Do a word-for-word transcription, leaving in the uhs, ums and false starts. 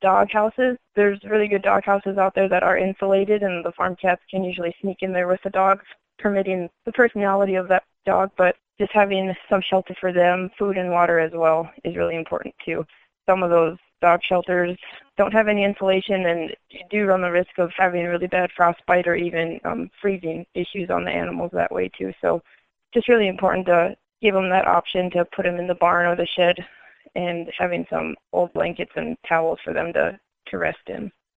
dog houses. There's really good dog houses out there that are insulated, and the farm cats can usually sneak in there with the dogs, permitting the personality of that dog, but just having some shelter for them, food and water as well, is really important too. Some of those dog shelters don't have any insulation, and you do run the risk of having really bad frostbite or even um, freezing issues on the animals that way too. So just really important to give them that option to put them in the barn or the shed, and having some old blankets and towels for them to, to rest in.